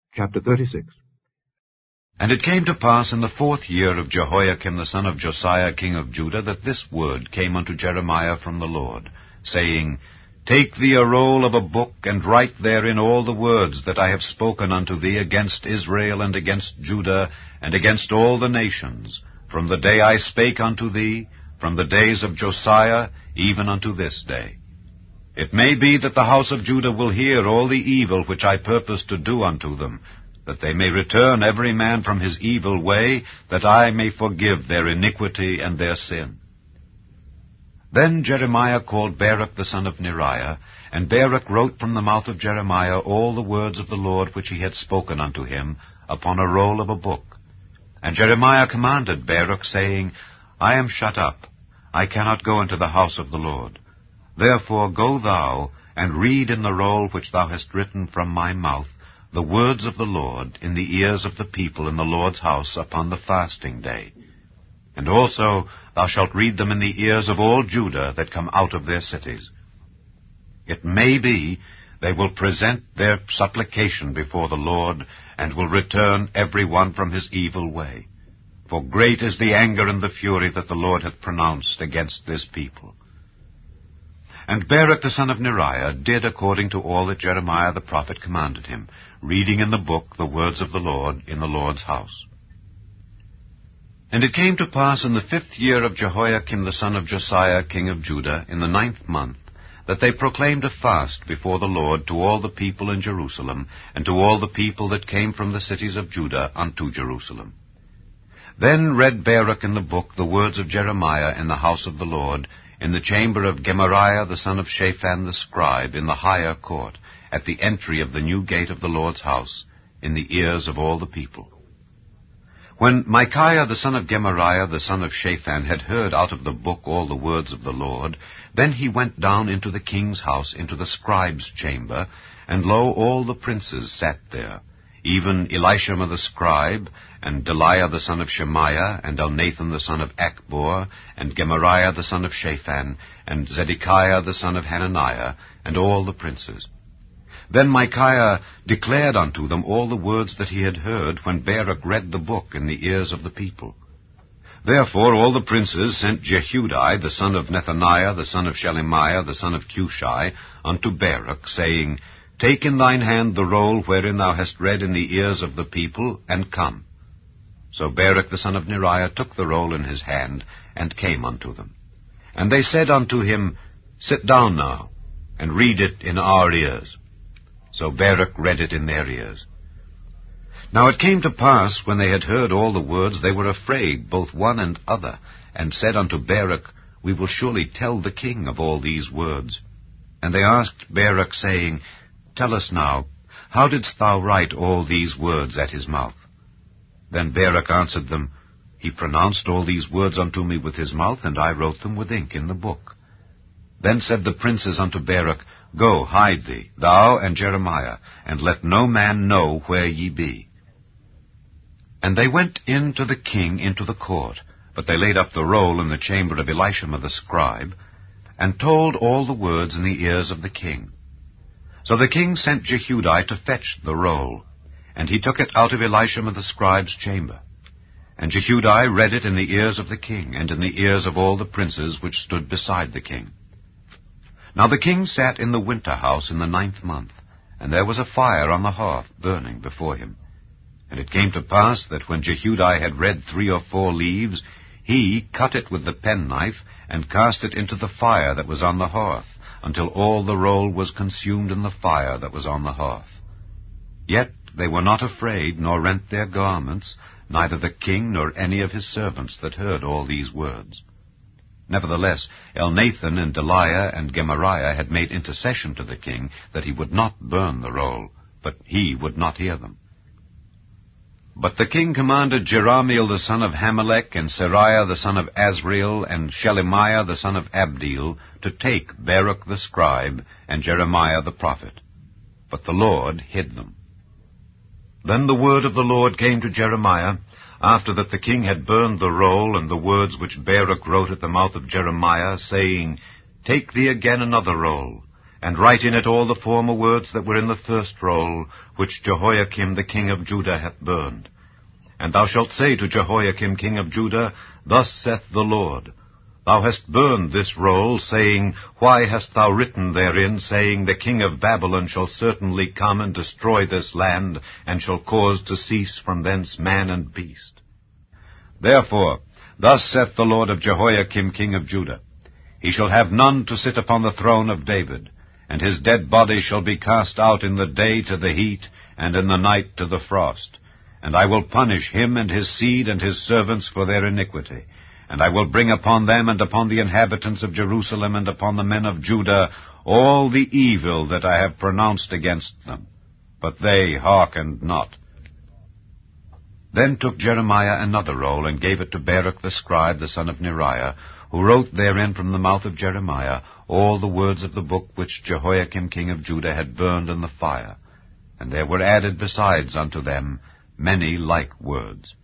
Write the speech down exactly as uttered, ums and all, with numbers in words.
Chapter thirty-six. And it came to pass in the fourth year of Jehoiakim the son of Josiah king of Judah, that this word came unto Jeremiah from the Lord, saying, Take thee a roll of a book, and write therein all the words that I have spoken unto thee against Israel and against Judah and against all the nations, from the day I spake unto thee, from the days of Josiah, even unto this day. It may be that the house of Judah will hear all the evil which I purpose to do unto them, that they may return every man from his evil way, that I may forgive their iniquity and their sin. Then Jeremiah called Baruch the son of Neriah, and Baruch wrote from the mouth of Jeremiah all the words of the Lord which he had spoken unto him, upon a roll of a book. And Jeremiah commanded Baruch, saying, I am shut up, I cannot go into the house of the Lord. Therefore go thou, and read in the roll which thou hast written from my mouth, the words of the Lord in the ears of the people in the Lord's house upon the fasting day. And also thou shalt read them in the ears of all Judah that come out of their cities. It may be they will present their supplication before the Lord, and will return every one from his evil way. For great is the anger and the fury that the Lord hath pronounced against this people. And Baruch the son of Neriah did according to all that Jeremiah the prophet commanded him, reading in the book the words of the Lord in the Lord's house. And it came to pass in the fifth year of Jehoiakim the son of Josiah king of Judah, in the ninth month, that they proclaimed a fast before the Lord to all the people in Jerusalem, and to all the people that came from the cities of Judah unto Jerusalem. Then read Baruch in the book the words of Jeremiah in the house of the Lord, in the chamber of Gemariah the son of Shaphan the scribe, in the higher court, at the entry of the new gate of the Lord's house, in the ears of all the people. When Micaiah the son of Gemariah the son of Shaphan had heard out of the book all the words of the Lord, then he went down into the king's house, into the scribe's chamber, and lo, all the princes sat there, even Elishama the scribe, and Delaiah the son of Shemaiah, and Elnathan the son of Achbor, and Gemariah the son of Shaphan, and Zedekiah the son of Hananiah, and all the princes. Then Micaiah declared unto them all the words that he had heard, when Baruch read the book in the ears of the people. Therefore all the princes sent Jehudi the son of Nethaniah, the son of Shelemiah, the son of Cushi, unto Baruch, saying, Take in thine hand the roll wherein thou hast read in the ears of the people, and come. So Baruch the son of Neriah took the roll in his hand, and came unto them. And they said unto him, Sit down now, and read it in our ears. So Baruch read it in their ears. Now it came to pass, when they had heard all the words, they were afraid, both one and other, and said unto Baruch, We will surely tell the king of all these words. And they asked Baruch, saying, Tell us now, how didst thou write all these words at his mouth? Then Baruch answered them, He pronounced all these words unto me with his mouth, and I wrote them with ink in the book. Then said the princes unto Baruch, Go, hide thee, thou and Jeremiah, and let no man know where ye be. And they went in to the king into the court, but they laid up the roll in the chamber of Elishama the scribe, and told all the words in the ears of the king. So the king sent Jehudi to fetch the roll, and he took it out of Elishama the scribe's chamber. And Jehudi read it in the ears of the king, and in the ears of all the princes which stood beside the king. Now the king sat in the winter house in the ninth month, and there was a fire on the hearth burning before him. And it came to pass that when Jehudi had read three or four leaves, he cut it with the penknife, and cast it into the fire that was on the hearth, until all the roll was consumed in the fire that was on the hearth. Yet they were not afraid, nor rent their garments, neither the king nor any of his servants that heard all these words. Nevertheless, Elnathan and Delaiah and Gemariah had made intercession to the king, that he would not burn the roll, but he would not hear them. But the king commanded Jerahmeel the son of Hamelech, and Seraiah the son of Azriel, and Shelemiah the son of Abdeel, to take Baruch the scribe, and Jeremiah the prophet. But the Lord hid them. Then the word of the Lord came to Jeremiah, after that the king had burned the roll and the words which Baruch wrote at the mouth of Jeremiah, saying, Take thee again another roll, and write in it all the former words that were in the first roll, which Jehoiakim the king of Judah hath burned. And thou shalt say to Jehoiakim king of Judah, Thus saith the Lord, Thou hast burned this roll, saying, Why hast thou written therein, saying, The king of Babylon shall certainly come and destroy this land, and shall cause to cease from thence man and beast? Therefore, thus saith the Lord of Jehoiakim king of Judah, He shall have none to sit upon the throne of David, and his dead body shall be cast out in the day to the heat, and in the night to the frost. And I will punish him and his seed and his servants for their iniquity. And I will bring upon them and upon the inhabitants of Jerusalem and upon the men of Judah all the evil that I have pronounced against them. But they hearkened not. Then took Jeremiah another roll, and gave it to Baruch the scribe, the son of Neriah, who wrote therein from the mouth of Jeremiah all the words of the book which Jehoiakim king of Judah had burned in the fire. And there were added besides unto them many like words.